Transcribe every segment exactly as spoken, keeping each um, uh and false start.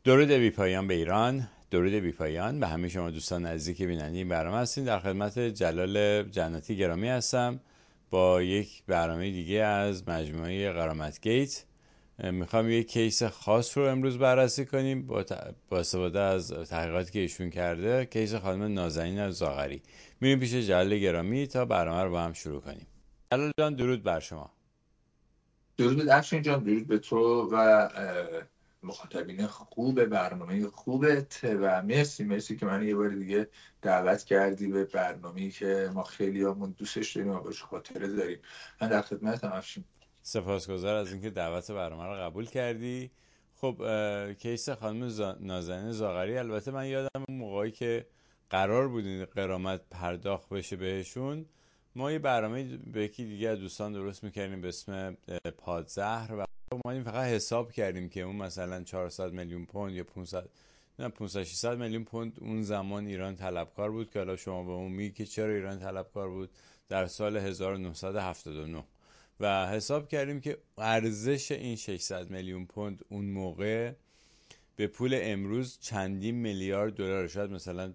درود بی پایان به ایران، درود بی پایان به همه شما دوستان عزیزی که بیننده این برنامه هستین. در خدمت جلال جنتی گرامی هستم با یک برنامه دیگه از مجموعه غرامت گیت. میخوام یک کیس خاص رو امروز بررسی کنیم با, ت... با استفاده از تحقیقاتی که ایشون کرده، کیس خانم نازنین زاغری. میریم پیش جلال گرامی تا برنامه رو با هم شروع کنیم. جلال جان درود بر شما. درود به افشین جان، درود به تو و مخاطبین خوب برنامه خوبت و مرسی مرسی که من یه بار دیگه دعوت کردی به برنامه‌ای که ما خیلی همون دوستش داریم و باش خاطره داریم. من در خدمتم افشین. سپاسگزار از اینکه دعوت برنامه رو قبول کردی. خب کیس خانم زا... نازنین زاغری، البته من یادم اون موقعی که قرار بود این غرامت پرداخت بشه بهشون، ما یه برنامه به یکی دیگه از دوستان درست میکردیم به اسم پادزهر و ما این فقط حساب کردیم که اون مثلا چهارصد میلیون پوند یا پانصد نه پانصد ششصد میلیون پوند اون زمان ایران طلبکار بود، که حالا شما به اون میگی که چرا ایران طلبکار بود در سال هزار و نهصد و هفتاد و نه، و حساب کردیم که ارزش این ششصد میلیون پوند اون موقع به پول امروز چندین میلیارد دلار، شاید مثلا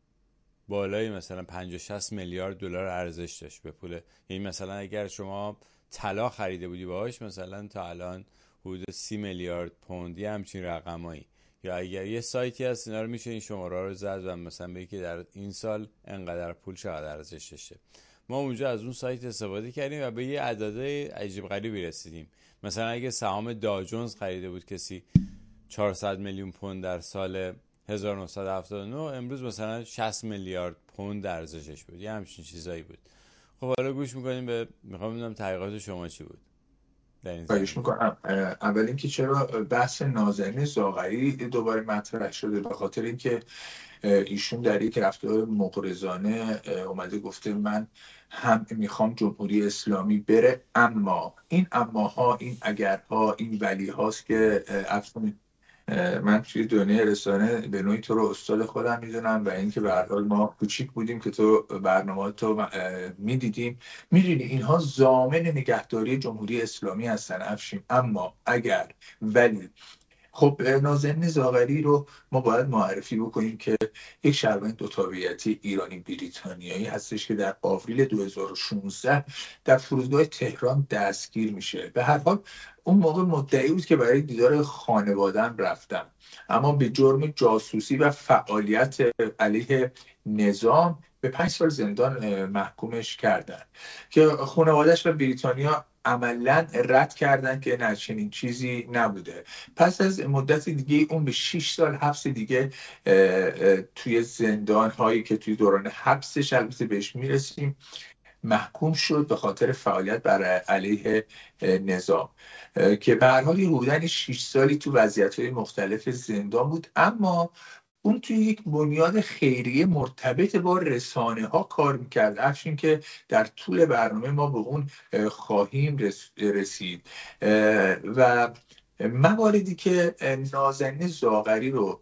بالای مثلا پنجاه شصت میلیارد دلار ارزش داشت به پول. یعنی مثلا اگر شما طلا خریده بودی باهاش، مثلا تا الان حدود سی میلیارد پوندی همچین رقمایی. یا اگر یه سایتی هست اینا رو میشه این شماره رو زد و مثلا بگی که در این سال انقدر پول چقدر ارزش داشته. ما اونجا از اون سایت استفاده کردیم و به یه عددهای عجیب غریبی رسیدیم. مثلا اگه سهام داو جونز خریده بود کسی چهارصد میلیون پوند در سال هزار و نهصد و هفتاد و نه، امروز مثلا شصت میلیارد پوند ارزشش بود، یه همچین چیزایی بود. خب حالا گوش میکنیم به، میخوام بدونم تحقیقات شما چی بود در این زمینه. خواهش میکنم. اول اینکه چرا بحث نازنین زاغری دوباره مطرح شده، به خاطر اینکه ایشون در یک رفتار مغرضانه اومده گفته من هم میخوام جمهوری اسلامی بره، اما این اماها، این اگرها، این ولی هاست که افغان من توی دنیای رسانه به نوعی تو رو استاد خودم میدونم و اینکه به هر حال ما کوچیک بودیم که تو برنامه تو میدیدیم، میدونی اینها ضامن نگهداری جمهوری اسلامی هستن افشین. اما اگر ولی خب نازنین زاغری رو ما باید معرفی بکنیم که یک شهروند دو تابعیتی ایرانی بریتانیایی هستش که در آوریل دو هزار و شانزده در فرودگاه تهران دستگیر میشه. به هر حال اون موقع مدعی بود که برای دیدار خانواده‌ام رفتم، اما به جرم جاسوسی و فعالیت علیه نظام به پنج سال زندان محکومش کردن که خانواده‌اش و بریتانیا عملاً رد کردن که نه چنین چیزی نبوده. پس از مدت دیگه اون به شش سال حبس دیگه توی زندان هایی که توی دوران حبسش البته بهش میرسیم محکوم شد به خاطر فعالیت بر علیه نظام، که به هر حال حدوداً شش سالی تو وضعیت‌های مختلف زندان بود. اما اون توی یک بنیاد خیریه مرتبط با رسانه ها کار میکرد، افشین که در طول برنامه ما به اون خواهیم رسید. و مواردی که نازنین زاغری رو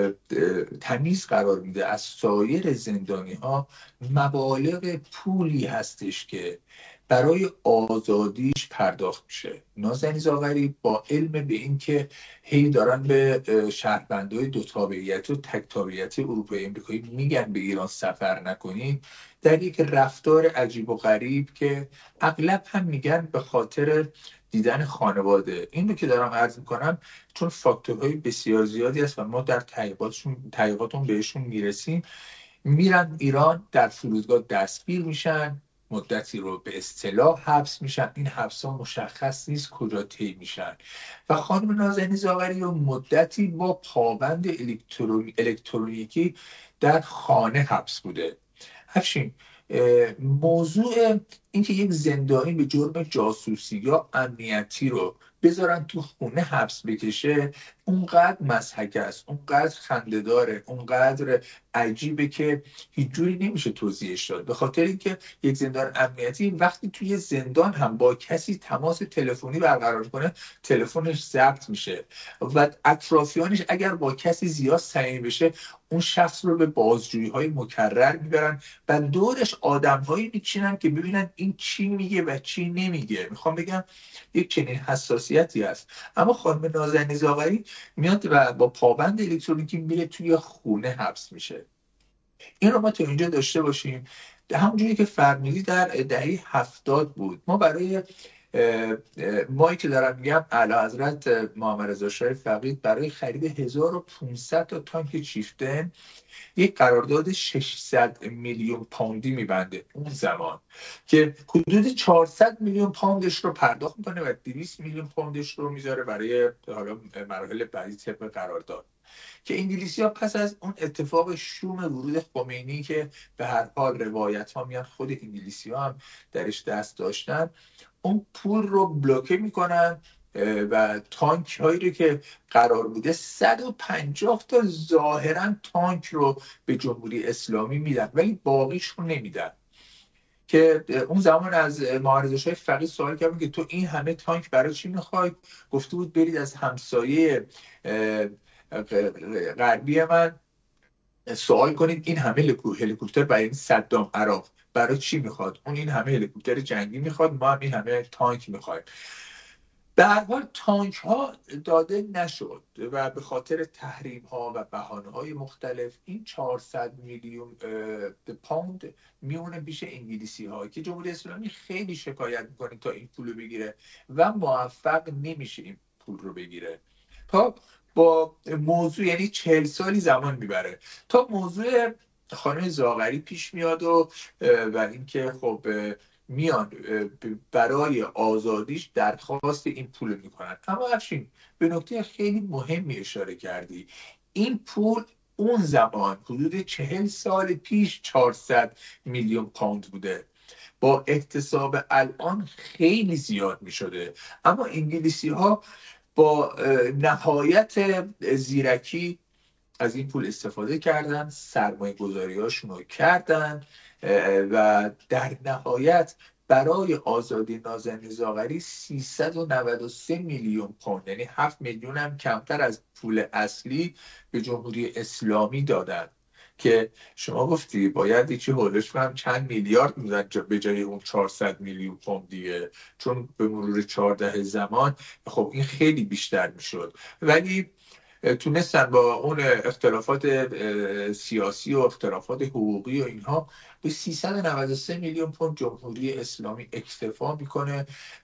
تمیز قرار میده از سایر زندانی ها، مبالغ پولی هستش که برای آزادیش پرداخت میشه. نازنین زاغری با علم به این که هی دارن به شهروندای دو تابعیتی و تک تابعیتی اروپایی امریکایی میگن به ایران سفر نکنین، در یک رفتار عجیب و غریب که اغلب هم میگن به خاطر دیدن خانواده. این رو که دارم عرض میکنم چون فاکتورهای بسیار زیادی هست و ما در تحقیقاتشون تحقیقاتون بهشون میرسیم، میرن ایران، در فرودگاه دستگیر میشن، مدتی رو به اصطلاح حبس میشن، این حبس ها مشخص نیست کجا طی میشن و خانم نازنین زاغری رو مدتی با پابند الکترونی... الکترونیکی در خانه حبس بوده. افشین، موضوع اینکه یک زندانی به جرم جاسوسی یا امنیتی رو بذارن تو خونه حبس بکشه اونقدر مضحک است، اونقدر خنده‌داره، اونقدر عجیبه که هیچ جوری نمیشه توضیحش داد. به خاطر اینکه یک زندان امنیتی وقتی توی زندان هم با کسی تماس تلفنی برقرار کنه تلفنش ضبط میشه و اطرافیانش اگر با کسی زیاد صمیمی بشه اون شخص رو به بازجویی های مکرر میبرن و دورش آدم هایی میچینن که ببینن این این چی میگه و چی نمیگه. میخوام بگم یک چنین حساسیتی هست. اما خانم نازنین زاغری میاد و با پابند الکترونیکی میره توی خونه حبس میشه. این رو ما تا اینجا داشته باشیم. همونجوری که فرمودی در دهه هفتاد بود، ما برای مایی که دارم میگم اعلیحضرت محمد رضا شاه فقید برای خرید هزار و پانصد تا تانک چیفتن یک قرارداد ششصد میلیون پوندی میبنده اون زمان، که حدود چهارصد میلیون پوندش رو پرداخت میکنه و دویست میلیون پوندش رو میذاره برای حالا مراحل بعدی طبق قرارداد. که انگلیسی ها پس از اون اتفاق شوم ورود خمینی که به هر حال روایت ها میان خود انگلیسی ها هم درش دست داشتن، اون پول رو بلوکه میکنن و تانک هایی رو که قرار بوده صد و پنجاه تا ظاهرا تانک رو به جمهوری اسلامی میدن ولی باقیش رو نمیدن. که اون زمان از محمد رضا شاه فقید سوال کردن که تو این همه تانک برای چی میخوای؟ گفته بود برید از همسایه غربی من سوال کنید این همه هلیکوپتر برای صدام عراق برای چی میخواد؟ اون این همه هلیکوپتر جنگی میخواد، ما هم این همه تانک میخوایم. به هر حال تانک ها داده نشد و به خاطر تحریم ها و بهانه های مختلف این چهارصد میلیون پوند میونه پیش انگلیسی ها که جمهوری اسلامی خیلی شکایت میکنه تا این پول رو بگیره و موفق نمیشه این پول رو بگیره. تا با موضوع یعنی چهل سالی زمان میبره تا موضوع خانم زاغری پیش میاد و و اینکه خب میان برای آزادیش درخواست این پول میکنن. اما افشین به نکته خیلی مهمی اشاره کردی، این پول اون زمان حدود چهل سال پیش چهارصد میلیون پوند بوده، با احتساب الان خیلی زیاد میشده. اما انگلیسی ها با نهایت زیرکی از این پول استفاده کردن، سرمایه گذاری هاشون رو کردن و در نهایت برای آزادی نازنین زاغری سیصد و نود و سه میلیون پوند، یعنی هفت میلیون هم کمتر از پول اصلی، به جمهوری اسلامی دادن. که شما گفتی باید یکی حولش هم چند میلیارد میدن به جای اون چهارصد میلیون پوند دیگه، چون به مرور چهارده زمان خب این خیلی بیشتر میشد. ولی تونستن با اون اختلافات سیاسی و اختلافات حقوقی و اینها به سیصد و نود و سه میلیون پوند جمهوری اسلامی اکتفا میکنه.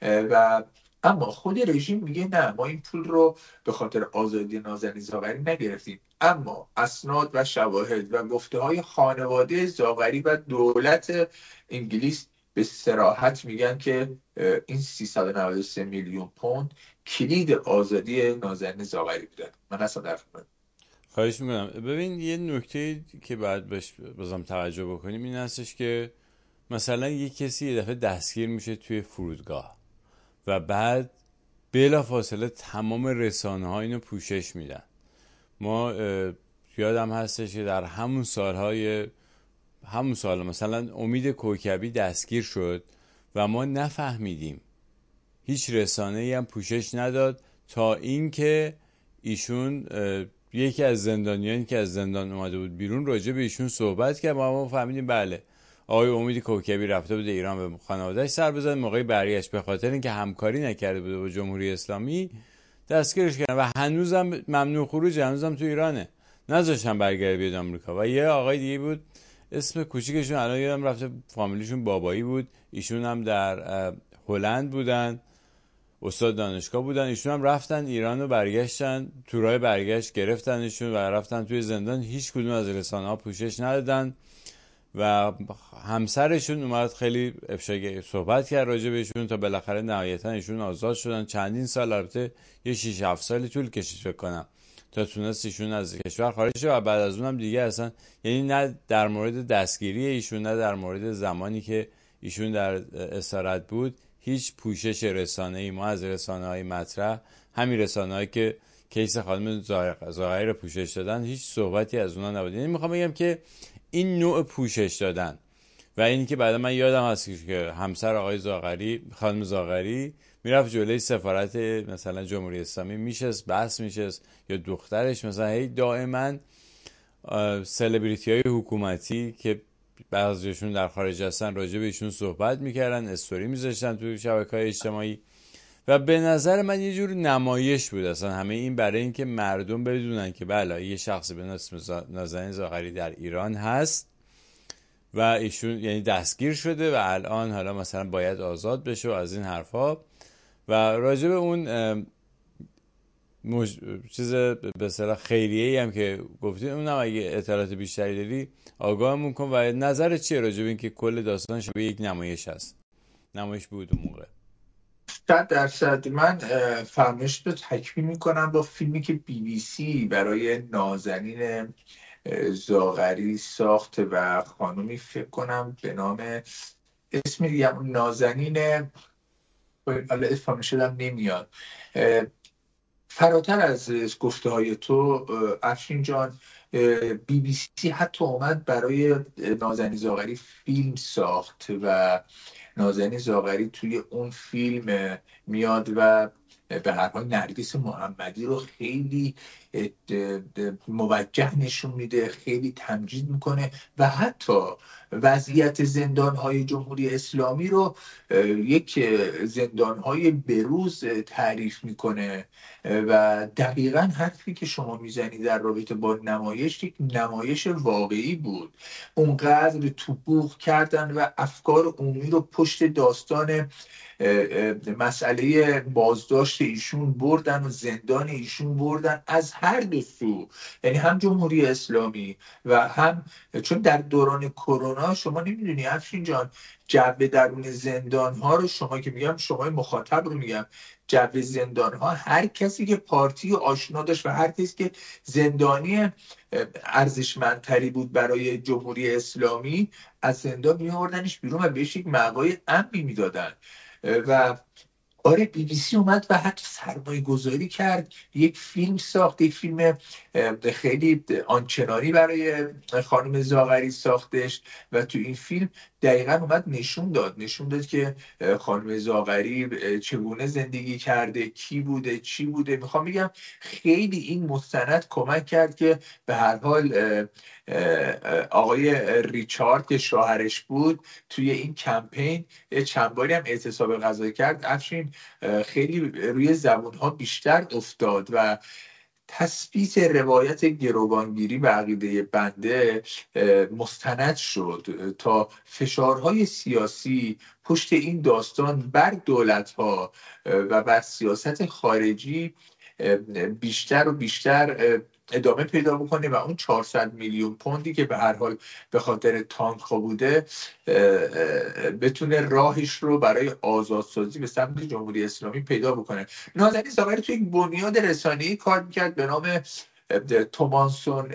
و اما خود رژیم میگه نه، ما این پول رو به خاطر آزادی نازنین زاغری نگرفتیم. اما اسناد و شواهد و گفته های خانواده زاغری و دولت انگلیس به صراحت میگن که این سیصد و نود و سه میلیون پوند کلید آزادی نازنین زاغری بودن. من اصلا در خدمت. خواهش میکنم. ببین یه نکته که باید بهش بازم توجه بکنیم این هستش که مثلا یه کسی یه دفعه دستگیر میشه توی فرودگاه و بعد بلا فاصله تمام رسانه ها اینو پوشش میدن. ما یادم هستش که در همون سالهای همون سال مثلا امید کوکبی دستگیر شد و ما نفهمیدیم، هیچ رسانه‌ای هم پوشش نداد تا اینکه ایشون یکی از زندانیانی که از زندان اومده بود بیرون راجع به ایشون صحبت کرد و ما فهمیدیم بله آقای امید کوکبی رفته بود ایران به خانواده‌اش سر بزنه، موقعی برگشت به خاطر اینکه همکاری نکرده بود با جمهوری اسلامی دستگیرش کردن و هنوزم ممنوع خروج، هنوزم تو ایرانه، نذاشتن برگرده بیاد آمریکا. و یه آقای دیگه بود اسم کوچیکشون الان یادم رفته، فامیلیشون بابایی بود، ایشون هم در هلند بودن، استاد دانشگاه بودن، ایشون هم رفتن ایران و برگشتن، تو راه برگشت گرفتنشون و رفتن توی زندان. هیچ کدوم از رسانه ها پوشش ندادن و همسرشون اومد خیلی افشاگی صحبت کرد راجع بهشون تا بالاخره نهایتا ایشون آزاد شدن. چندین سال، البته یه شش هفت سالی طول کشید فکر کنم تا تونست ایشون از کشور خارج شه و بعد از اونم دیگه اصلا، یعنی نه در مورد دستگیری ایشون نه در مورد زمانی که ایشون در اسارت بود هیچ پوشش رسانه‌ای ما از رسانه‌های مطرح، همین رسانه‌هایی که کیس خانم زاغری رو پوشش دادن، هیچ صحبتی از اونها نبود. یعنی میخوام بگم که این نوع پوشش دادن و اینی که بعدا من یادم هست که همسر آقای زاغری، خانم زاغری، میرفت جلوی سفارت مثلا جمهوری اسلامی میشست بحث میشست، یا دخترش مثلا هی دائما سلبریتی های حکومتی که بعضیشون در خارج هستن راجع به ایشون صحبت میکردن، استوری میذاشتن تو شبکه‌های اجتماعی و به نظر من یه جور نمایش بود اصلا همه این، برای اینکه مردم بدونن که بله یه شخصی به اسم نازنین زاغری در ایران هست و ایشون یعنی دستگیر شده و الان حالا مثلا باید آزاد بشه و از این حرفا. و راجع به اون مج... چیز به اصطلاح خیریه‌ای هم که گفتید اونم اگه اطلاعات بیشتری داری آگاهمون کن و نظرت چیه راجع به اینکه کل داستان شبیه یک نمایش هست، نمایش بود اون موقع؟ صد درصد من فرمایش رو تکمیل میکنم با فیلمی که بی بی سی برای نازنین زاغری ساخت و خانومی فکر کنم به نام اسم دیگه نازنین، حالا اسمم شدم نمیاد. فراتر از گفته های تو افشین جان، بی بی سی حتی اومد برای نازنین زاغری فیلم ساخت و نازنین زاغری توی اون فیلم میاد و به هر حال نرگس محمدی رو خیلی موجه نشون میده، خیلی تمجید میکنه و حتی وضعیت زندانهای جمهوری اسلامی رو یک زندانهای بروز تعریف میکنه و دقیقا حرفی که شما میزنی در رابطه با نمایش یک نمایش واقعی بود. اونقدر توبوق کردن و افکار عمومی رو پشت داستان مسئله بازداشت ایشون بردن و زندان ایشون بردن از هر دو سو، یعنی هم جمهوری اسلامی و هم، چون در دوران کرونا شما نمیدونی افشین جان جو درون زندان ها رو، شما که میگم شما مخاطب رو میگم، جو زندان ها هر کسی که پارتی آشنا داشت و هر کسی که زندانی ارزشمندتری بود برای جمهوری اسلامی از زندان میآوردنش بیرون و بهش یک مقای امنی میدادن. و آره بی بی سی اومد و حتی سرمایه گذاری کرد، یک فیلم ساخت، یک فیلم خیلی آنچنانی برای خانم زاغری ساختش و تو این فیلم دقیقا اومد نشون داد نشون داد که خانم زاغری چگونه زندگی کرده، کی بوده، چی بوده. میخوام بگم خیلی این مستند کمک کرد که به هر حال آقای ریچارد که شوهرش بود توی این کمپین چند باری هم اعتصاب غذایی کرد، افشین خیلی روی زبونها بیشتر افتاد و تثبیت روایت گروگانگیری به عقیده بنده مستند شد تا فشارهای سیاسی پشت این داستان بر دولت‌ها و بر سیاست خارجی بیشتر و بیشتر ادامه پیدا بکنه و اون چهارصد میلیون پوندی که به هر حال به خاطر تانک ها بوده بتونه راهش رو برای آزادسازی به سمت جمهوری اسلامی پیدا بکنه. نازنین زاغری توی یک بنیاد رسانه‌ای کار میکرد به نام توماسون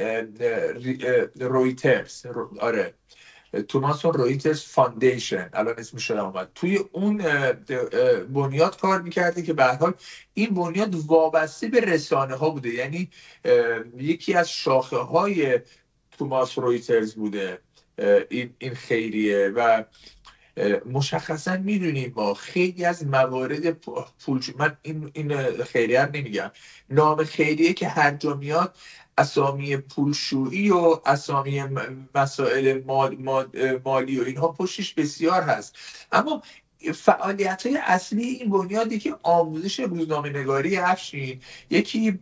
رویترز، آره توماسون رویترز فاندیشن الان اسمش رو اومد. توی اون بنیاد کار میکرده که به هر حال این بنیاد وابسته به رسانه ها بوده، یعنی یکی از شاخه های توماس رویترز بوده این این خیریه. و مشخصا میدونیم ما خیلی از موارد پول، من این این خیریه رو نمیگم، نام خیریه که هر جا میاد اسامی پولشویی و اسامی مسائل مال مالی و اینها پشتش بسیار هست، اما فعالیت‌های اصلی این بنیادی که آموزش روزنامه نگاری افشین، یکی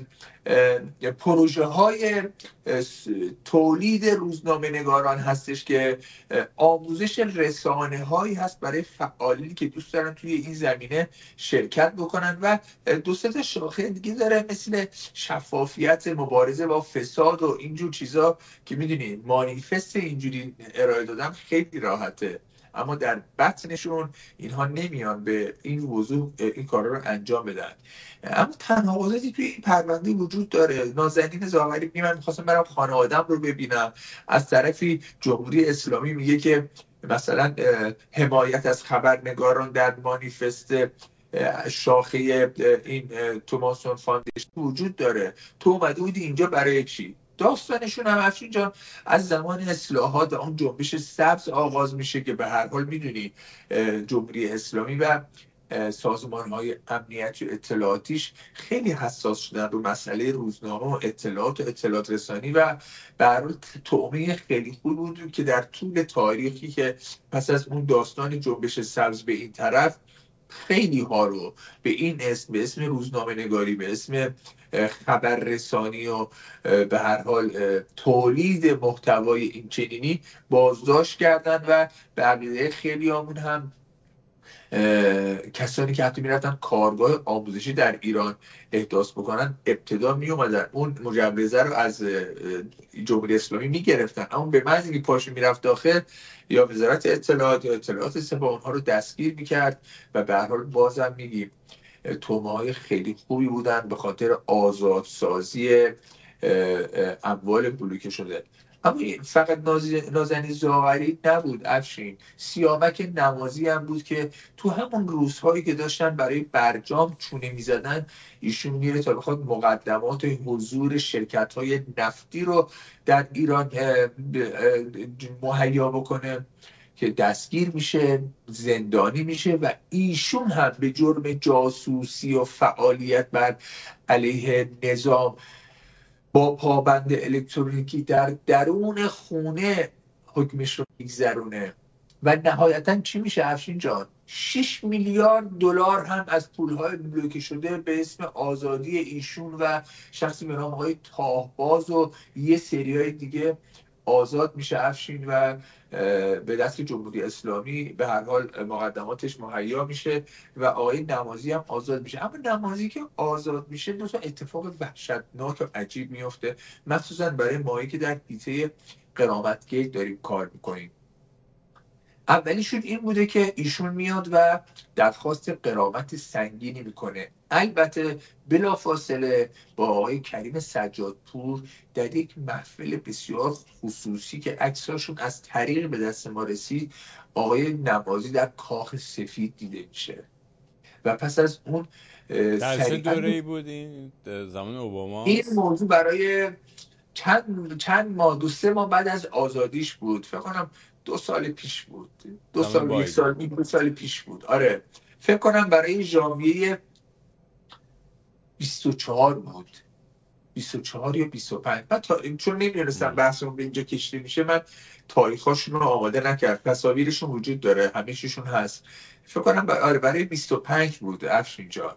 پروژه های تولید روزنامه نگاران هستش که آموزش رسانه هایی هست برای فعالینی که دوست دارن توی این زمینه شرکت بکنن و دو سه تا شاخه دیگه داره مثل شفافیت، مبارزه با فساد و اینجور چیزا که میدونی مانیفست اینجوری ارائه دادن خیلی راحته، اما در بطنشون اینها نمیان به این وضوح این کارا رو انجام بدن. اما تناقضاتی توی این پرونده وجود داره. نازنین زاغری میگه من می‌خواستم برم خانواده‌ام رو ببینم، از طرفی جمهوری اسلامی میگه که مثلا حمایت از خبرنگاران در مانیفست شاخه این توماسون فاندیشن وجود داره. تو اومده بودی اینجا برای چی؟ داستانشون هم افشین جان از زمان اصلاحات اون جنبش سبز آغاز میشه که به هر حال میدونی جمهوری اسلامی و سازمان های امنیتی و اطلاعاتیش خیلی حساس شدن رو مسئله روزنامه و اطلاعات و اطلاعات رسانی و به هر حال طعمه خیلی خوب بود که در طول تاریخی که پس از اون داستان جنبش سبز به این طرف خیلی ها رو به این اسم، به اسم روزنامه نگاری، به اسم خبررسانی و به هر حال تولید محتوای این چنینی بازداشت کردن و به عقیده خیلی همون هم کسانی که حتی میرفتن کارگاه آموزشی در ایران احداث بکنن ابتدا می اومدن اون مجوزه رو از جمهوری اسلامی میگرفتن، اما به محض اینکه پاشون میرفت داخل یا وزارت اطلاعات یا اطلاعات سپاه اونها رو دستگیر میکرد و به هر حال بازم میگیم تومه‌های خیلی خوبی بودن به خاطر آزادسازی اموال بلوکه شده. اما فقط نازنین زاغری نبود افشین، سیامک نمازی هم بود که تو همون روزهایی که داشتن برای برجام چونه میزدن ایشون میره تا بخواد مقدمات حضور شرکت‌های نفتی رو در ایران مهیا بکنه که دستگیر میشه، زندانی میشه و ایشون هم به جرم جاسوسی و فعالیت بر علیه نظام با پابند الکترونیکی در درون خونه حکمش رو میگذرونه و نهایتا چی میشه افشین جان؟ شش میلیارد دلار هم از پولهای بلوکه شده به اسم آزادی ایشون و شخصی به نام آقای تاهباز و یه سریای دیگه آزاد میشه افشین و به دست جمهوری اسلامی به هر حال مقدماتش مهیا میشه و آقای نمازی هم آزاد میشه. اما نمازی که آزاد میشه دو تا اتفاق وحشتناک و عجیب میفته، مخصوصا برای مایی که در حیطه غرامت گیت داریم کار میکنیم. اولیشون این بوده که ایشون میاد و درخواست غرامت سنگینی میکنه، البته بلافاصله با آقای کریم سجادپور در یک محفل بسیار خصوصی که عکساشون از طریق به دست ما رسید آقای نمازی در کاخ سفید دیده میشه و پس از اون در چه دوره‌ای بود این؟ زمان اوباما؟ این موضوع برای چند چند ماه دو سه ماه بعد از آزادیش بود، فکر کنم دو سال پیش بود، دو سال یک سال دو سال پیش بود. آره فکر کنم برای ژانویه بیست و چهار بود، بیست و چهار یا بیست و پنج. من تا... چون نمیدونستم بحثمون به اینجا کشیده میشه من تاریخاشون رو آماده نکرد، تصاویرشون وجود داره همه چیشون هست، فکر کنم بر... آره برای بیست و پنج بود افشین جان.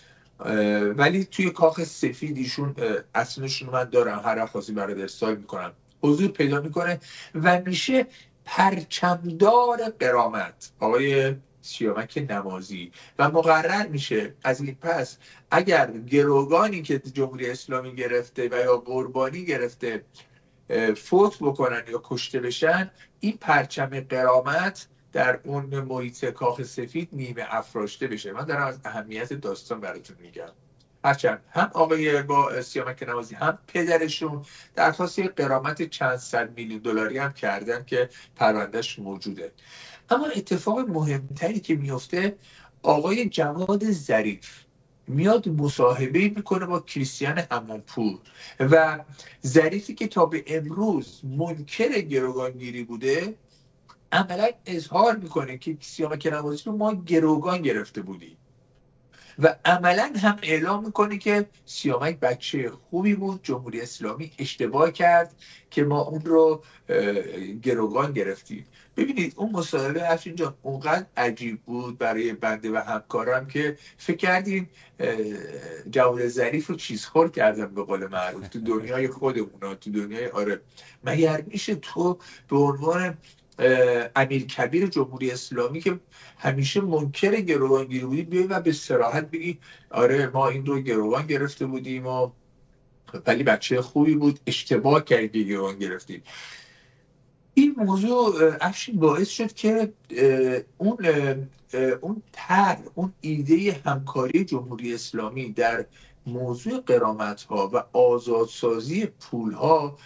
ولی توی کاخ سفید ایشون اصلشون من دارم، هر خاصی برای ارسال میکنم، حضور پیدا میکنه و میشه پرچمدار غرامت آقای سیامک نمازی و مقرر میشه از این پس اگر گروگانی که جمهوری اسلامی گرفته و یا قربانی گرفته فوت بکنن یا کشته بشن، این پرچم غرامت در اون محیط کاخ سفید نیمه افراشته بشه. من دارم از اهمیت داستان براتون میگم. هرچند هم آقای با سیامک نمازی هم پدرشون درخواست غرامت چند صد میلیون دلاری هم کردن که پروندهش موجوده. اما اتفاق مهمتری که میفته آقای جواد ظریف میاد مصاحبه میکنه با کریستیان حمامپور و ظریفی که تا به امروز منکر گروگانگیری بوده عملا اظهار میکنه که سیامک نمازی رو ما گروگان گرفته بودیم و عملا هم اعلام میکنه که سیامک بچه خوبی بود، جمهوری اسلامی اشتباه کرد که ما اون رو گروگان گرفتیم. ببینید اون مصاحبه افشین جان اونقدر عجیب بود برای بنده و همکارم که فکر کردیم جواد ظریف رو چیزخور کردن به قول معروف تو دنیای خودمونا، تو دنیای آره مگر میشه تو به عنوان امیر کبیر جمهوری اسلامی که همیشه منکر گروگانگیری بودی بیایی و به صراحت بگی آره ما این رو گروگان گرفته بودیم و ولی بچه خوبی بود اشتباه کردی گروگان گرفتیم. این موضوع افشین باعث شد که اون اون طرح اون ایده همکاری جمهوری اسلامی در موضوع غرامت ها و آزادسازی پول ها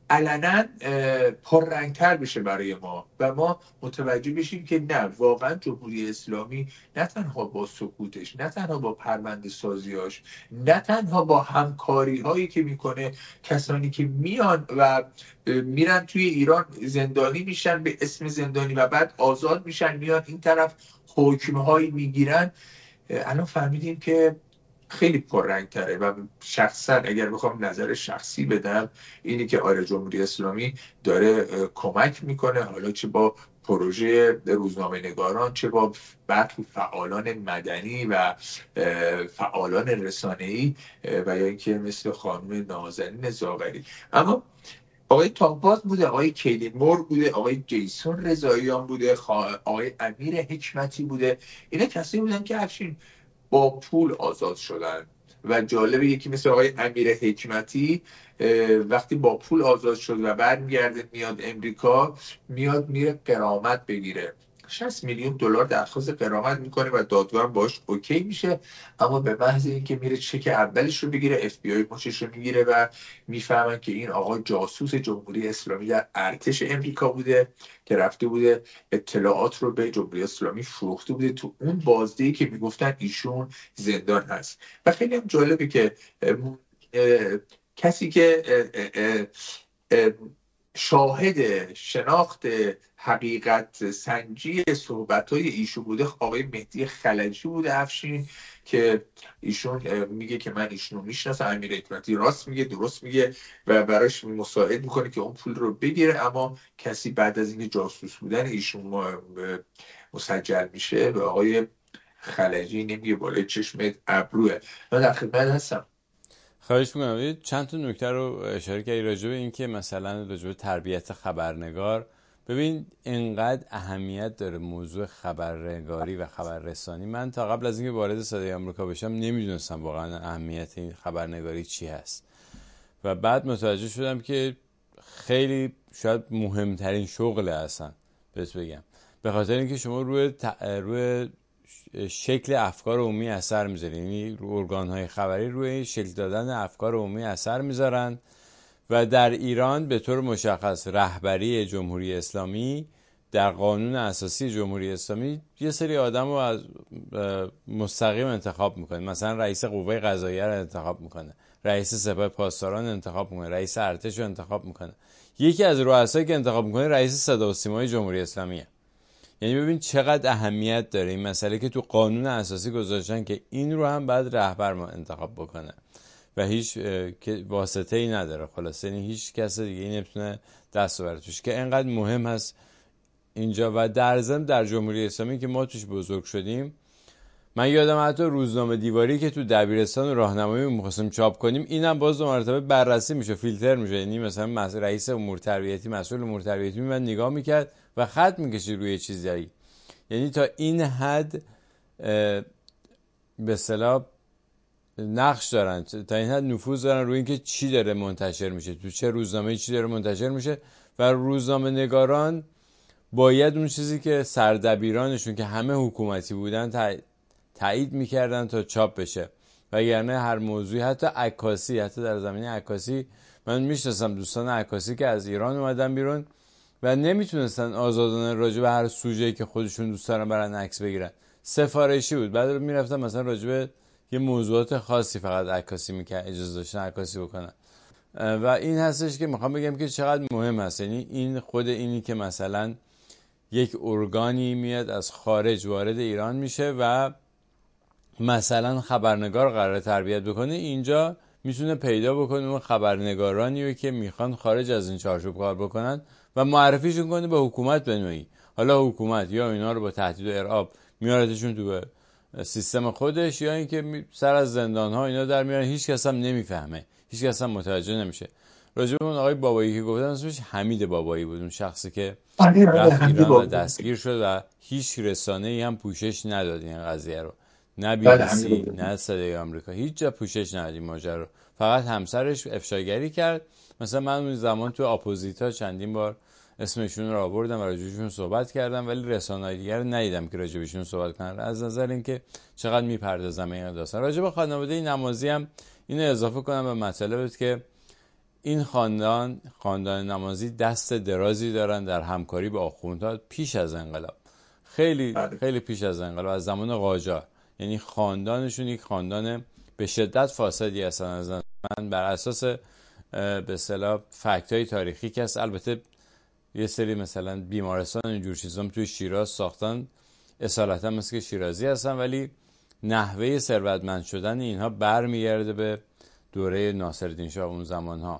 علنا پررنگتر بشه برای ما و ما متوجه بشیم که نه، واقعا جمهوری اسلامی نه تنها با سکوتش، نه تنها با پرونده سازیاش، نه تنها با همکاری هایی که میکنه، کسانی که میان و میرن توی ایران زندانی میشن به اسم زندانی و بعد آزاد میشن میان این طرف حکم هایی میگیرن، الان فهمیدیم که خیلی پررنگ تره. و شخصا اگر بخوام نظر شخصی بدم اینی که آره جمهوری اسلامی داره کمک میکنه، حالا چه با پروژه روزنامه نگاران، چه با برخی فعالان مدنی و فعالان رسانه‌ای و یا اینکه مثل خانم نازنین زاغری. اما آقای تاقباز بوده، آقای کیلی مور بوده، آقای جیسون رضاییان بوده، آقای امیر حکمتی بوده، اینا کسی بودن که افشین با پول آزاد شدن. و جالبه یکی مثل آقای امیر حکمتی وقتی با پول آزاد شد و برمیگرده میاد امریکا، میاد میره غرامت بگیره، شصت میلیون دلار درخواست غرامت میکنه و دادگاه باش اوکی میشه، اما به محض اینکه میره چک اولش رو بگیره اف بی آی مچش رو میگیره و میفهمن که این آقا جاسوس جمهوری اسلامی در ارتش امریکا بوده که رفته بوده اطلاعات رو به جمهوری اسلامی فروخته بوده تو اون بازدهی که میگفتن ایشون زندان هست. و خیلی هم جالبه که کسی که شاهد شناخت حقیقت سنجی صحبت‌های ایشون بوده آقای مهدی خلجی بوده افشین، که ایشون میگه که من ایشونو میشناسم، امیر حکمتی راست میگه، درست میگه و براش مساعد میکنه که اون پول رو بگیره، اما کسی بعد از اینکه جاسوس بودن ایشون مسجل میشه به آقای خلجی نمیگه بالای چشمت ابروه. من در خدمت هستم. خواهش میکنم. چند تا نکته رو اشاره کردی راجع به این که مثلا راجع به تربیت خبرنگار. ببین اینقدر اهمیت داره موضوع خبرنگاری و خبررسانی. من تا قبل از اینکه وارد صدای آمریکا بشم نمیدونستم واقعا اهمیت این خبرنگاری چی هست و بعد متوجه شدم که خیلی شاید مهمترین شغل هستن بهت بگم، به خاطر اینکه شما روی ت... روی شکل افکار عمومی اثر میذارن، یعنی ارگان‌های خبری روی شکل دادن افکار عمومی اثر میذارن و در ایران به طور مشخص رهبری جمهوری اسلامی در قانون اساسی جمهوری اسلامی یه سری آدم رو از مستقیم انتخاب میکنه، مثلا رئیس قوه قضاییه رو انتخاب میکنه، رئیس سپاه پاسداران انتخاب میکنه، رئیس ارتش رو انتخاب میکنه. یکی از رؤسایی که انتخاب میکنه رئیس صدا و سیمای جمهوری اسلامیه. یعنی ببین چقدر اهمیت داره این مسئله که تو قانون اساسی گذاشتن که این رو هم بعد رهبر ما انتخاب بکنه و هیچ واسطه ای نداره، خلاصه یعنی هیچ کس دیگه ای نمیتونه دست ببره توش، که اینقدر مهم هست اینجا. و در ضمن در جمهوری اسلامی که ما توش بزرگ شدیم، من یادم حتی روزنامه دیواری که تو دبیرستان راهنمایی می‌خواستیم چاپ کنیم اینم باز دو مرتبه بررسی میشه، فیلتر میشه، یعنی مثلا رئیس امور تربیتی مسئول امور تربیتی من نگاه میکرد و خط میکشید روی چیزایی، یعنی تا این حد به اصطلاح نقش دارن، تا این حد نفوذ دارن روی اینکه چی داره منتشر میشه، تو چه روزنامه‌ای چی داره منتشر میشه. و روزنامه نگاران باید اون چیزی که سردبیرانشون که همه حکومتی بودن تایید میکردن تا چاپ بشه، وگرنه هر موضوعی، حتی عکاسی، حتی در زمینه عکاسی من میشناسم دوستان عکاسی که از ایران اومدن بیرون و نمیتونستن آزادانه راجع به هر سوژه‌ای که خودشون دوست دارن برن عکس بگیرن، سفارشی بود، بعد میرفتن مثلا راجع به یه موضوعات خاصی فقط عکاسی میکردن، اجازه داشتن عکاسی بکنن. و این هستش که میخوام بگم که چقدر مهم هست، یعنی این خود اینی که مثلا یک ارگانی میاد از خارج وارد ایران میشه و مثلا خبرنگار قراره تربیت بکنه، اینجا میتونه پیدا بکنه اون خبرنگارانیو که میخوان خارج از این چارچوب کار بکنن و معرفیشون کنه به حکومت به نوعی. حالا حکومت یا اینا رو با تهدید و ارعاب میارتشون تو سیستم خودش، یا اینکه سر از زندان ها اینا در میارن، هیچ کس هم نمیفهمه، هیچ کس هم متوجه نمیشه. راجع به اون آقای بابایی که گفتم اسمش حمید بابایی بود، اون شخصی که رفت ایران و دستگیر شد و هیچ رسانه‌ای هم پوشش نداد این قضیه رو، نه بی بی سی نه صدای آمریکا، هیچ جا پوشش نداد این ماجرا رو، فقط همسرش افشاگری کرد. مثلا من اون زمان تو اپوزیتا چندین بار اسمشون رو آوردم و راجبشون صحبت کردم، ولی رسانه‌های دیگر رو ندیدم که راجبشون صحبت کنن، از نظر اینکه چقدر میپردازم این داستان. راجب خانواده نمازی هم اینو اضافه کنم به مطلبت که این خاندان خاندان نمازی دست درازی دارن در همکاری با آخوندها پیش از انقلاب، خیلی بله. خیلی پیش از انقلاب، از زمان قاجار. یعنی خاندانشون یک خاندان به شدت فاسدی هستن از من بر اساس به اصطلاح فکت‌های تاریخی که است. البته یه سری مثلا بیمارستان اینجور چیزام توی شیراز ساختن، اصالتا مثل که شیرازی هستن، ولی نحوه ثروتمند شدن اینها برمیگرده به دوره ناصرالدین شاه اون زمانها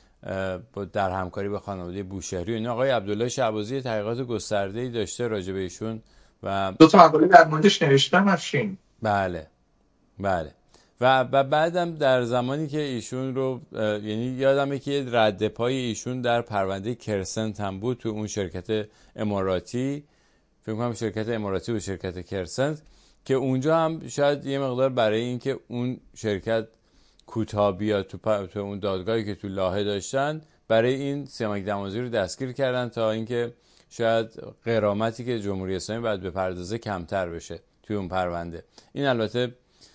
در همکاری با خانواده بوشهری. این آقای عبدالله شعبازی تحقیقات گسترده‌ای داشته راجع به ایشون و دو تا مقاله در موردش نوشتم افشین. بله بله و بعدم در زمانی که ایشون رو، یعنی یادمه که یه رد پای ایشون در پرونده کرسنت هم بود تو اون شرکت اماراتی، فکر کنم شرکت اماراتی و شرکت کرسنت، که اونجا هم شاید یه مقدار برای اینکه اون شرکت کوتاه بیاد تو, تو اون دادگاهی که تو لاهه داشتن، برای این سیامک دموزی رو دستگیر کردن تا اینکه شاید غرامتی که جمهوری اسلامی باید بپردازه کمتر بشه توی اون پرونده. این البته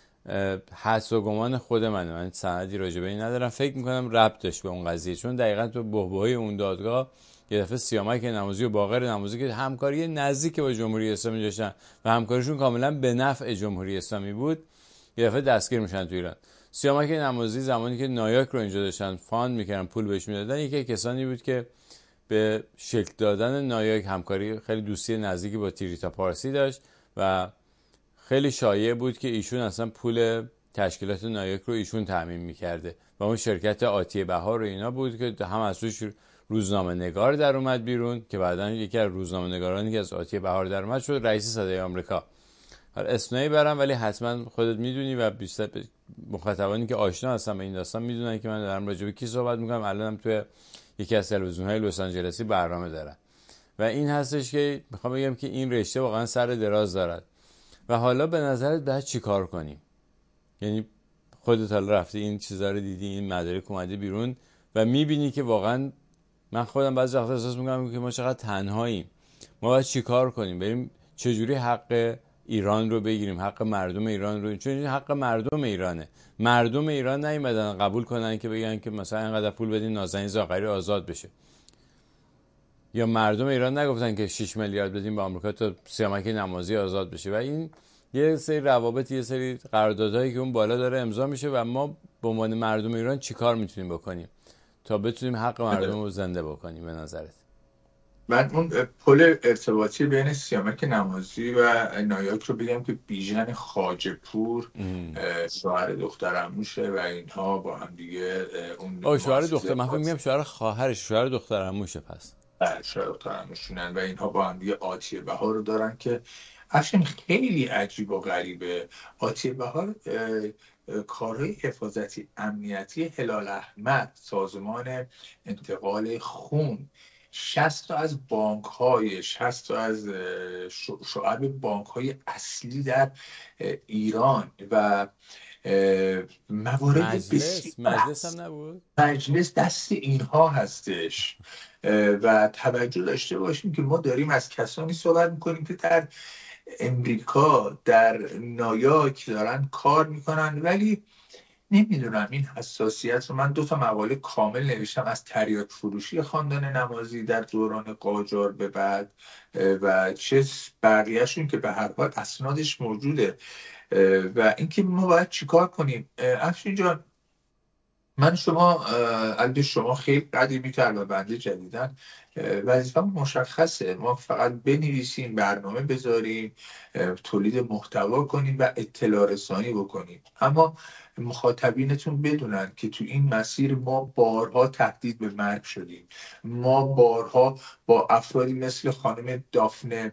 حدس و گمان خود منه، من سندی راجع به این ندارم، فکر میکنم ربط داشت به اون قضیه، چون دقیقاً تو بحبوحه اون دادگاه یه دفعه سیامک نمازی و باقر نمازی که همکاری نزدیک با جمهوری اسلامی داشتن و همکاریشون کاملا به نفع جمهوری اسلامی بود، یه دفعه دستگیر میشن تو ایران. سیامک نمازی زمانی که نایاک رو اینجا داشتن فاند میکردن، پول بهش میدادن، یکی کسانی بود که به شکل دادن نایاک همکاری خیلی دوستی نزدیکی با تیریتا پارسی داشت و خیلی شایع بود که ایشون اصلا پول تشکیلات نایاک رو ایشون تامین میکرده و اون شرکت آتیه بهار و اینا بود که هم از توش روزنامه نگار در اومد بیرون که بعداً یکی از روزنامه نگارانی که از آتیه بهار در اومد شد رئیس صدای آمریکا. اسمایی برام ولی حتما خودت میدونی و بیشتر مخاطبانی که آشنا هستن با این داستان میدونن که من دارم راجع به کی صحبت میکنم. الانم توی یکی از تلویزیون‌های لس آنجلسی برنامه دارم و این هستش که میخوام بگم که این رشته واقعا سر دراز دارد. و حالا به نظرت باید چی کار کنیم؟ یعنی خودت حالا رفتی این چیزا رو دیدی، این مدارک اومده بیرون و میبینی که واقعا من خودم بعضی وقتا احساس میکنم که ما چقدر تنهاییم. ما باید چی کار کنیم؟ بریم چجوری حق ایران رو بگیریم، حق مردم ایران رو، چون این حق مردم ایرانه. مردم ایران نیومدن قبول کنن که بگن که مثلا اینقدر پول بدین نازنین زاغری آزاد بشه، یا مردم ایران نگفتن که شش میلیارد بدیم به آمریکا تا سیامک نمازی آزاد بشه. و این یه سری روابط، یه سری قراردادهایی که اون بالا داره امضا میشه و ما به عنوان مردم ایران چیکار میتونیم بکنیم تا بتونیم حق مردم رو زنده بکنیم به نظرت؟ من اون پل ارتباطی بین سیامک نمازی و نایاک رو بگم که بیژن خواجه پور شوهر دخترعموشه و اینها با هم دیگه اون آه شوهر دختر، من فکر می‌کنم شوهر خواهرش، شوهر دخترعموشه. پس شوهر دخترعموشونن و اینها با هم دیگه آتیه بهار رو دارن که اصلا خیلی عجیب و غریبه. آتیه بهار کارهای حفاظتی امنیتی هلال احمر، سازمان انتقال خون، شصت تا از بانک های شصت تا از شعب بانک های اصلی در ایران و موارد مجلس مجلس هم نبود، مجلس دست اینها هستش. و توجه داشته باشیم که ما داریم از کسانی صحبت میکنیم که در امریکا در نایاک دارن کار میکنن، ولی نمیدونم این حساسیت رو. من دو تا مقاله کامل نوشتم از تریاک فروشی خاندان نمازی در دوران قاجار به بعد و چه بقیه‌شون که به هر حال اسنادش موجوده و اینکه ما باید چیکار کنیم. افشین جان، من شما البته شما خیلی قدیمی‌تر و بنده جدیدن، وظیفه مشخصه، ما فقط بنویسیم، برنامه بذاریم، تولید محتوا کنیم و اطلاع رسانی بکنیم، اما مخاطبینتون بدونن که تو این مسیر ما بارها تهدید به مرگ شدیم. ما بارها با افرادی مثل خانم دافنه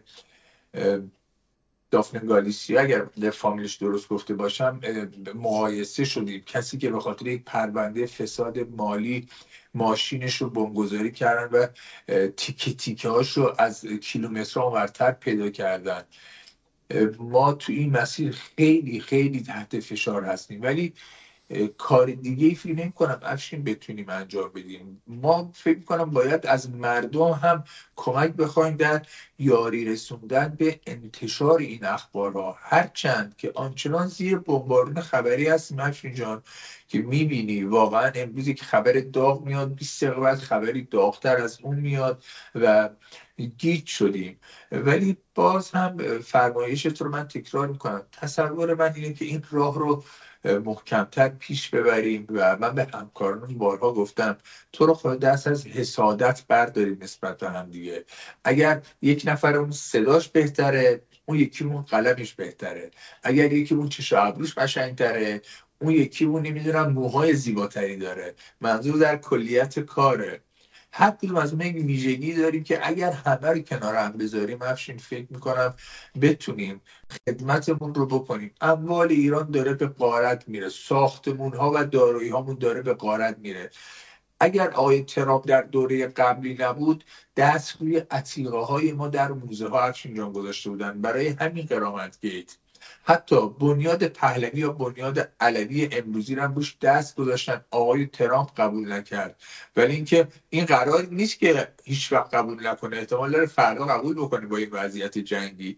دافنه گالیسیا، اگر فامیلش درست گفته باشم، مقایسه شدیم. کسی که به خاطر یک پرونده فساد مالی ماشینش رو بمبگذاری کردن و تیکه تیکه هاش رو از کیلومترها اونورتر پیدا کردن. ما تو این مسیر خیلی خیلی تحت فشار هستیم، ولی کار دیگه ای فکر نمی کنم افشین بتونیم انجام بدیم. ما فکر کنم باید از مردم هم کمک بخوایم در یاری رسوندن به انتشار این اخبارها، هرچند که آنچنان زیر بمبارون خبری هستیم افشین جان که میبینی واقعا امروزی که خبر داغ میاد بیست دقیقه بعد خبری داغتر از اون میاد و گیج شدیم. ولی باز هم فرمایشت رو من تکرار میکنم، تصور من اینه که این راه رو محکمتر پیش ببریم و من به همکاران بارها گفتم تو رو خود دست از حسادت برداریم نسبت به هم دیگه. اگر یک نفر اون صداش بهتره، اون یکی اون قلمش بهتره. اگر یکی اون چشم ابروش قشنگتره، اون یکی اون نمیدونم موهای زیباتری داره. منظور در کلیت کاره. هر کدوم از ما یک ویژگی داریم که اگر همه رو کنار هم بذاریم افشین فکر میکنم بتونیم خدمتمون رو بکنیم. اموال ایران داره به غارت میره، ساختمون ها و دارایی هامون داره به غارت میره. اگر آقای ترامپ در دوره قبلی نبود دست روی عتیقه های ما در موزه ها افشین جان گذاشته بودن برای همین قرامت گیت. حتی بنیاد پهلوی یا بنیاد علوی امروزی رو هم روش دست گذاشتن، آقای ترامپ قبول نکرد. ولی اینکه این قرار نیست که هیچ وقت قبول نکنه، احتمال داره فردا قبول بکنه. با این وضعیت جنگی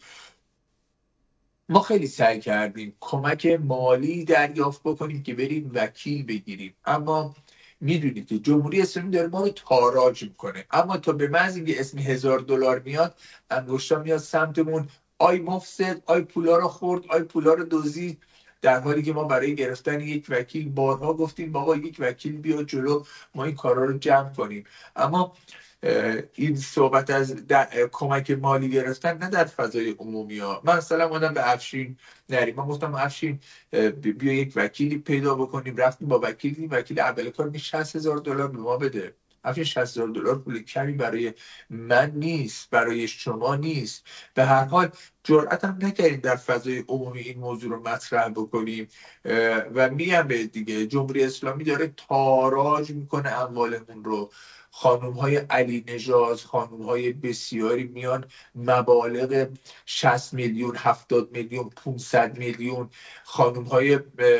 ما خیلی سعی کردیم کمک مالی دریافت بکنیم که بریم وکیل بگیریم، اما میدونید که جمهوری اسلامی داره ما رو تاراج میکنه. اما تا به محض اینکه اسم هزار دلار میاد انگشتا میاد سمتمون، آی مفسد، آی پولا رو خورد، آی پولا رو دزدید، در حالی که ما برای گرفتن یک وکیل بارها گفتیم بابا یک وکیل بیا جلو ما این کارا رو جمع کنیم. اما این صحبت از کمک مالی گرفتن نه در فضای عمومی ها. من مثلا اومدم به افشین نریم، من گفتم افشین بیا یک وکیلی پیدا بکنیم، رفتیم با وکیلی، وکیل اول کار می شصت هزار دلار به ما بده. افشین شصت هزار دلار پول کمی برای من نیست، برای شما نیست. به هر حال جرأت هم نکردیم در فضای عمومی این موضوع رو مطرح بکنیم و میگم به دیگه جمهوری اسلامی داره تاراج میکنه اموالمون رو. خانوم های علی نژاد، خانوم های بسیاری میان مبالغ شصت میلیون، هفتاد میلیون، پانصد میلیون، خانوم های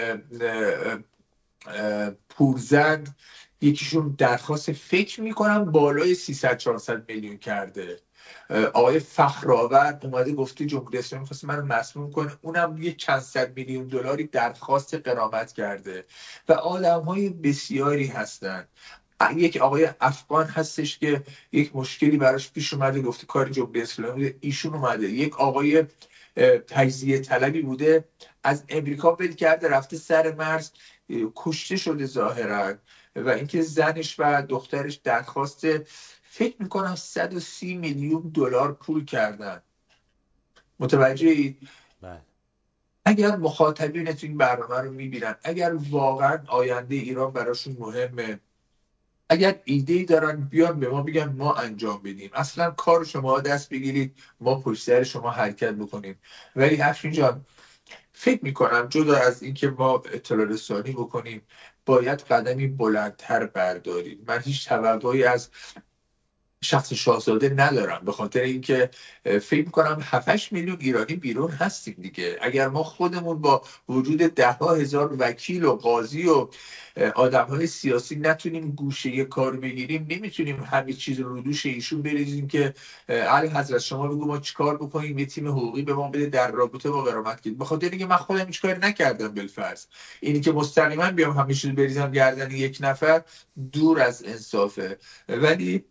پورزند یکیشون درخواست فکر میکنم بالای سیصد چهارصد میلیون کرده. آقای فخرآور اومده گفته جمهوری اسلامی می‌خواسته منو مسموم کنه، اونم یه چند صد میلیون دلاری درخواست غرامت کرده و آدم‌های بسیاری هستن. یک آقای افغان هستش که یک مشکلی براش پیش اومده گفته کار جمهوری اسلامی، ایشون اومده. یک آقای تجزیه طلبی بوده از امریکا ول کرده رفته سر مرز کشته شده ظاهرا، و اینکه زنش و دخترش درخواست فکر میکنم صد و سی میلیون دلار پول کردن. متوجه اید؟ بله. اگر مخاطبین تو این برنامه رو میبینن، اگر واقعا آینده ایران براشون مهمه، اگر ایده‌ای دارن بیان به ما بگن ما انجام بدیم، اصلا کار شما دست بگیرید ما پشت سر شما حرکت بکنیم. ولی افشین جان فکر میکنم جدا از اینکه ما اطلاع رسانی بکنیم باید قدمی بلندتر برداریم. من هیچ توقعی از شخص شاهزاده ندارم، به خاطر اینکه فکر میکنم هفت میلیون ایرانی بیرون هستیم دیگه. اگر ما خودمون با وجود ده ها هزار وکیل و قاضی و آدم های سیاسی نتونیم گوشه یه کار بگیریم، نمیتونیم همه چیز رو دوش ایشون بریزیم که علی حضرت شما بگو ما چیکار بکنیم، یه تیم حقوقی به ما بده در رابطه با غرامت گیری. به خاطر اینکه من خودم هیچ کاری نکردم بالفرض. اینی که مستقیما بیام همه چیز بریزم گردن یک نفر دور از انصافه. ولی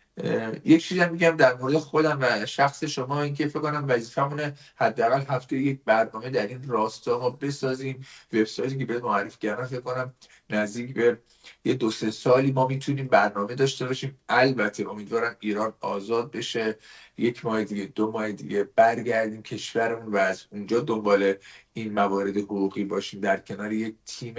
یک چیزی هم میگم در مورد خودم و شخص شما، این که فکر کنم وظیفمونه حداقل هفته یک برنامه در این راستا ما بسازیم. وبسایتی که به معرفی کردم فکر کنم نزدیک به یه دو سه سالی ما میتونیم برنامه داشته باشیم. البته امیدوارم ایران آزاد بشه، یک ماه دیگه دو ماه دیگه برگردیم کشورمون و از اونجا دنبال این موارد حقوقی باشیم در کنار یک تیم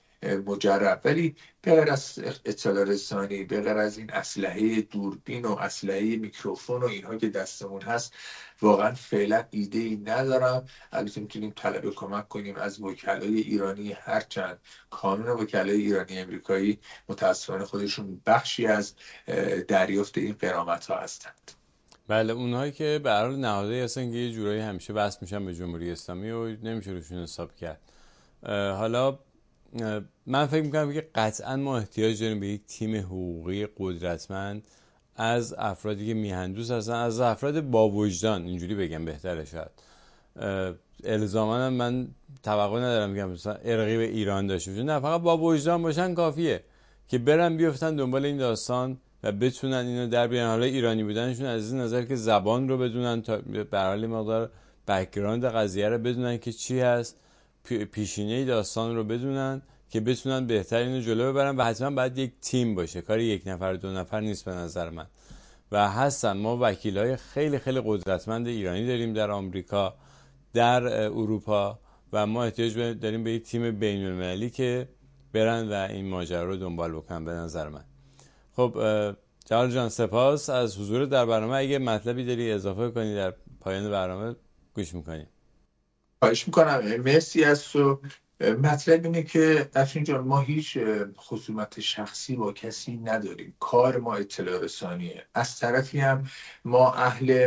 مجرب. ولی به غیر از اطلاع رسانی، به غیر از این اسلحه دوربین و اسلحه میکروفون و اینها که دستمون هست، واقعا فعلا ایده ای ندارم. البته میتونیم طلب کمک کنیم از وکلای ایرانی، هرچند کانون وکلای ایرانی امریکایی متاسفانه خودشون بخشی از دریافت این غرامت ها هستند. بله، اونهایی که به هر حال نهاده‌ای هستن که یه جورایی همیشه وصل میشن به جمهوری اسلامی و نمیشه روشون حساب کرد. حالا من فکر میکنم که قطعا ما احتیاج داریم به یک تیم حقوقی قدرتمند از افرادی که میهندوست هستن، از افراد با وجدان، اینجوری بگم بهتره. شاید الزاما من توقع ندارم که مثلا ارقی به ایران داشته باشن، نه، فقط با وجدان باشن کافیه که برن بیفتن دنبال این داستان و بتونن اینو در بیارن. حالا ایرانی بودنشون از این نظر که زبان رو بدونن، تا به حال مقدار بک‌گراند قضیه رو بدونن که چی هست، پیشینه داستان رو بدونن که بتونن بهتر اینو جلو ببرن. و حتما باید یک تیم باشه، کار یک نفر دو نفر نیست به نظر من. و هستن، ما وکیلای خیلی خیلی قدرتمند ایرانی داریم در آمریکا، در اروپا، و ما احتیاج داریم به یک تیم بین المللی که برن و این ماجرا رو دنبال بکنن به نظر من. خب جلال جان، سپاس از حضور در برنامه. اگه مطلبی داری اضافه کنی در پایان برنامه گوش میکنیم. خواهش میکنم. مرسی از تو. مطلب اینه که افشین جان، ما هیچ خصومت شخصی با کسی نداریم. کار ما اطلاع رسانیه. از طرفی هم ما اهل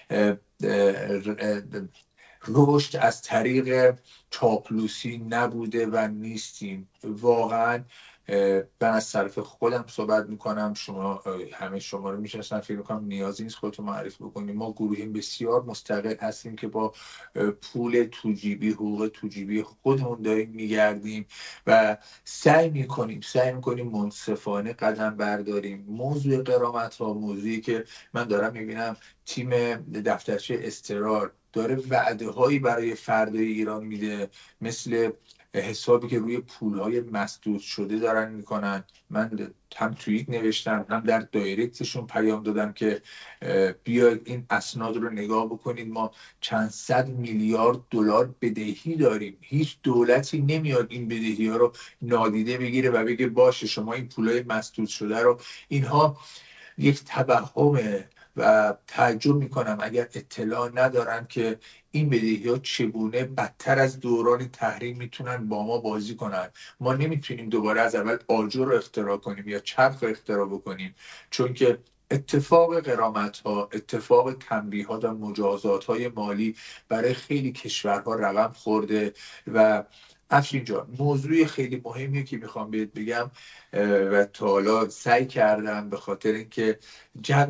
رشد از طریق چاپلوسی نبوده و نیستیم. واقعا من از طرف خودم صحبت میکنم، شما همه شما رو میشناسن، فکر میکنم نیازی نیست خودتون معرفی بکنیم. ما گروهی بسیار مستقل هستیم که با پول توجیبی، حقوق توجیبی خودمون داریم میگردیم و سعی میکنیم سعی میکنیم منصفانه قدم برداریم. موضوع غرامت ها موضوعی که من دارم میبینم تیم دفترچه استقرار داره وعده هایی برای فردای ایران میده، مثل حسابی که روی پولهای مسدود شده دارن میکنن. من هم توییت نوشتم، هم در دایرکتشون پیام دادم که بیاید این اسناد رو نگاه بکنید. ما چند صد میلیارد دلار بدهی داریم. هیچ دولتی نمیاد این بدهی ها رو نادیده بگیره و بگه باشه شما این پولهای مسدود شده رو. اینها یک توهمه و تعجب میکنم اگر اطلاع ندارن که این بدهی ها چگونه بدتر از دوران تحریم میتونن با ما بازی کنن. ما نمیتونیم دوباره از اول آجر رو اختراع کنیم یا چرخ رو اختراع بکنیم، چون که اتفاق غرامت ها، اتفاق تنبیهات و مجازات های مالی برای خیلی کشورها رقم خورده. و افشین جان، موضوع خیلی مهمیه که میخوام بهت بگم و تا حالا سعی کردم به خاطر اینکه جو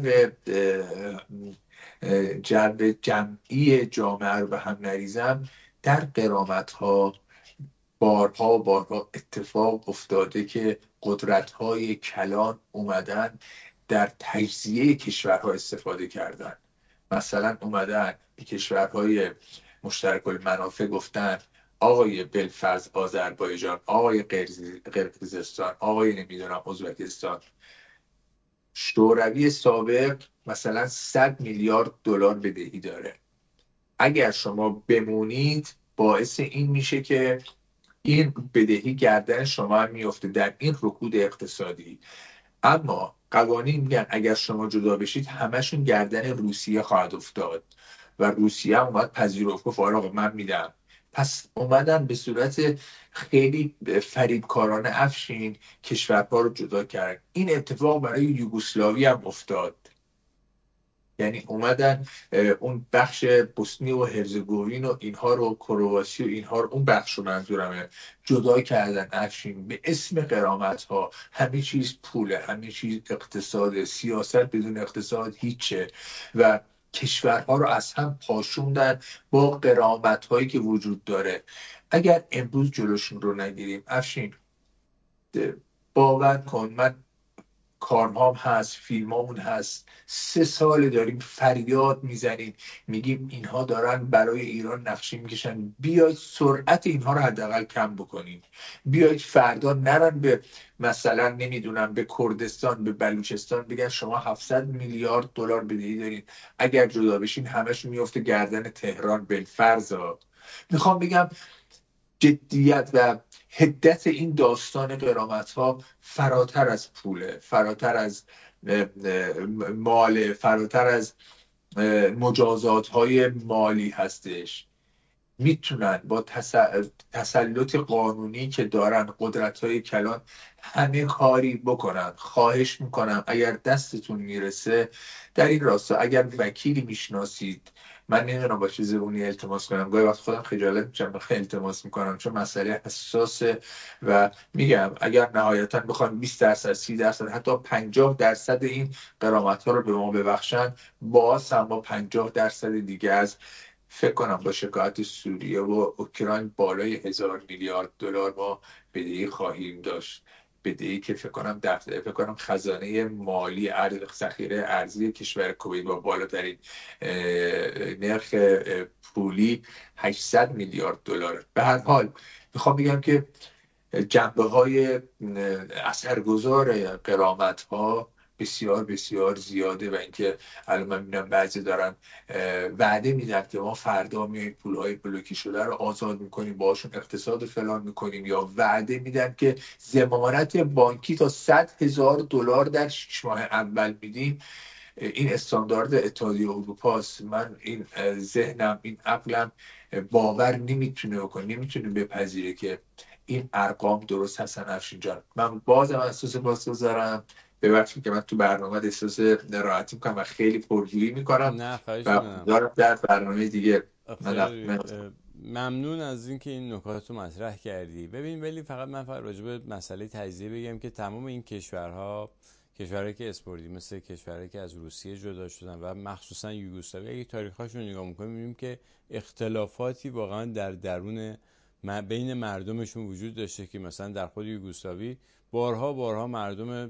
جو جمعی جامعه رو به هم نریزم، در غرامت ها بارها بارها اتفاق افتاده که قدرت های کلان اومدن در تجزیه کشورها استفاده کردن. مثلا اومدن به کشورهای مشترک المنافع گفتن آقای بلفرض آذربایجان، آقای قرقیزستان، آقای نمیدونم ازبکستان، شوروی سابق مثلا صد میلیارد دلار بدهی داره. اگر شما بمونید باعث این میشه که این بدهی گردن شما هم میفته در این رکود اقتصادی. اما قوانین میگن اگر شما جدا بشید همشون گردن روسیه خواهد افتاد و روسیه هم اومد پذیرفت، گفت آقا من میدم. پس اومدن به صورت خیلی فریبکارانه افشین کشورها رو جدا کرد. این اتفاق برای یوگسلاوی هم افتاد. یعنی اومدن اون بخش بوسنی و هرزگوین و اینها رو، کرواسی و اینها رو، اون بخش رو منظورمه، جدا کردن افشین به اسم غرامت ها. همه چیز پوله، همه چیز اقتصاد. سیاست بدون اقتصاد هیچه و کشورها رو از هم پاشوندن با غرامت هایی که وجود داره. اگر امروز جلوشون رو نگیریم افشین، باور کن من کارهام هست، فیلمامون هست، سه سال داریم فریاد میزنیم میگیم اینها دارن برای ایران نقشه میکشن، بیاید سرعت اینها رو حداقل کم بکنیم. بیاید فردا نرن به مثلا نمیدونم به کردستان، به بلوچستان بگن شما هفتصد میلیارد دلار بدهی دارین، اگر جدا بشین همش میفته گردن تهران. بالفرض میخوام بگم جدیت و حدت این داستان غرامت ها فراتر از پوله، فراتر از مال، فراتر از مجازات های مالی هستش. میتونن با تسلط قانونی که دارن قدرت های کلان همه کاری بکنن. خواهش میکنم اگر دستتون میرسه در این راستا، اگر وکیلی میشناسید، من نمیدونم با چه زبونی التماس کنم. گاهی وقت خودم خجالت میشم بخوام التماس میکنم، چون مسئله حساسه و میگم اگر نهایتا بخوام بیست درصد، سی درصد، حتی پنجاه درصد این غرامت ها رو به ما ببخشن، باز هم با پنجاه درصد دیگه از فکر کنم با شکایت سوریه و اوکراین بالای هزار میلیارد دلار ما بدهی خواهیم داشت. بدهی که فکر کنم دفتر فکر کنم خزانه مالی ارز ذخیره ارزی کشور کویت با بالاترین نرخ پولی هشتصد میلیارد دلار. به هر حال میخوام بگم که جنبه های اثرگذار غرامت ها بسیار بسیار زیاده و اینکه الان من میبینم بعضی دارن وعده میدن که ما فردا میایم پولهای بلوکه شده رو آزاد میکنیم، باهاشون اقتصاد فلان میکنیم، یا وعده میدن که ضمانت بانکی تا صد هزار دلار در شش ماه اول میدیم. این استاندارد اتحادیه اروپا است. من این ذهنم، این عقلم باور نمیتونه بکنه، نمیتونه بپذیره که این ارقام درست هستن. افشین جان، من بازم احساس باز گذارم، ببخشید که من تو برنامه احساس راحتی میکنم و خیلی پرجویی میکنم نه خواهش و میکنم. دارم در برنامه دیگه خیلی ممنون از اینکه این نکات رو مطرح کردی. ببین ولی فقط من فقط راجع به مسئله تجزیه بگم که تمام این کشورها، کشورهایی که اسپوردی مثل کشورهایی که از روسیه جدا شدن و مخصوصا یوگسلاوی، اگه تاریخ‌هاشون رو نگاه می‌کنیم می‌بینیم که اختلافاتی واقعا در درون بین مردمشون وجود داشته که مثلا در خود یوگسلاوی بارها بارها مردم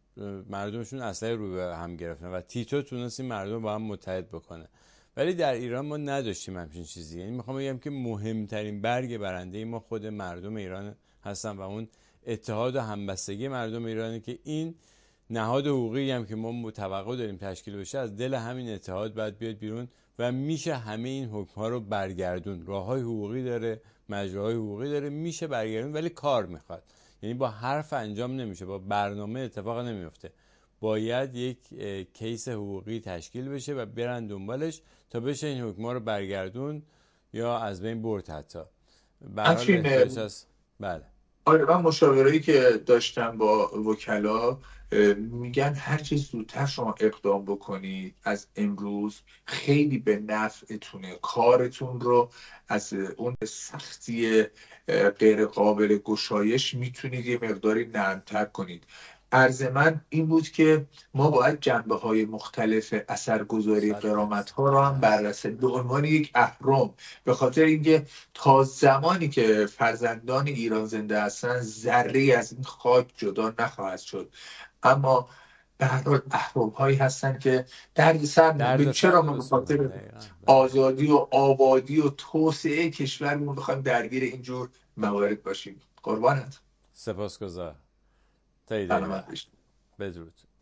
مردمشون اسلحه رو به هم گرفتن و تیتو تونست این مردم با هم متحد بکنه. ولی در ایران ما نداشتیم همچین چیزی. یعنی میخوام بگم که مهمترین برگ برنده ما خود مردم ایران هستن و اون اتحاد و همبستگی مردم ایرانه که این نهاد حقوقی هم که ما توقع داریم تشکیل بشه از دل همین اتحاد باید بیاد بیرون و میشه همه این حکم‌ها رو برگردون. راههای حقوقی داره، مجراهای حقوقی داره، میشه برگردون، ولی کار میخواد. یعنی با حرف انجام نمیشه، با برنامه اتفاق نمیفته. باید یک کیس حقوقی تشکیل بشه و برن دنبالش تا بشه این حکم‌ها رو برگردون یا از بین برد. حتی به هر حال احتیاج هست. بله. آره، من مشاوره‌ای که داشتم با وکلا میگن هر چه زودتر شما اقدام بکنید از امروز خیلی به نفعتونه. کارتون رو از اون سختی غیر قابل گشایش میتونید یه مقداری نرمتر کنید. عرض من این بود که ما باید جنبه های مختلف اثرگذاری غرامت ها رو هم بررسی به عنوان یک اهرم، به خاطر اینکه تا زمانی که فرزندان ایران زنده هستن ذره‌ای از این خاک جدا نخواهد شد. اما به هر حال اهرم هایی هستن که درد سر چرا ما به خاطر آزادی و آبادی و توسعه کشورمون بخوایم درگیر اینجور موارد باشیم. قربانت. سپاسگزار. تا ایده بدرود.